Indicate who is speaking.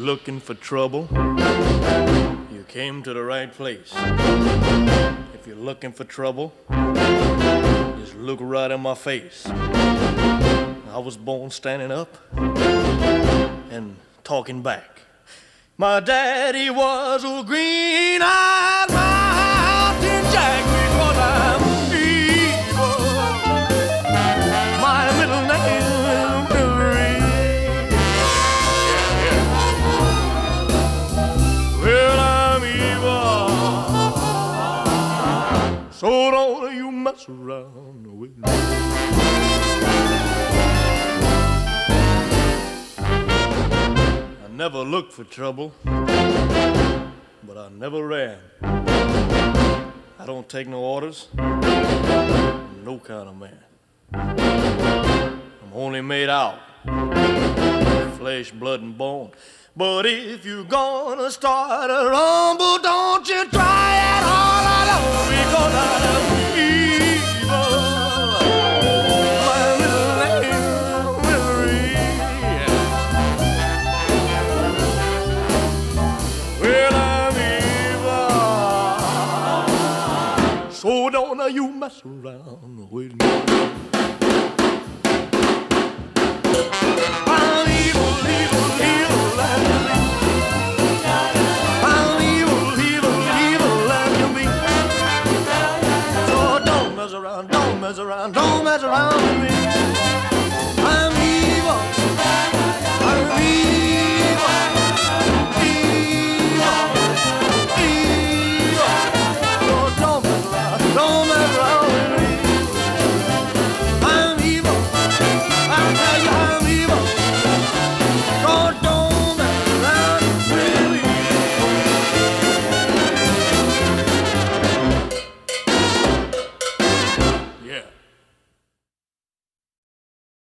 Speaker 1: looking for trouble, you came to the right place. If you're looking for trouble, just look right in my face. I was born standing up and talking back. My daddy was a green-eyed mountain jack because I'm evil. My middle name is Billy. Well, I'm evil. So don't you mess around with me. I never looked for trouble, but I never ran. I don't take no orders, I'm no kind of man. I'm only made out of flesh, blood, and bone. But if you're gonna start a rumble, don't you try it all alone, because I'm evil. My little name is Willie. Well, I'm evil. So don't you mess around with me. I'm evil, evil, evil as you be. I'm evil, evil, evil as you be. So don't mess around, don't mess around, don't mess around with me.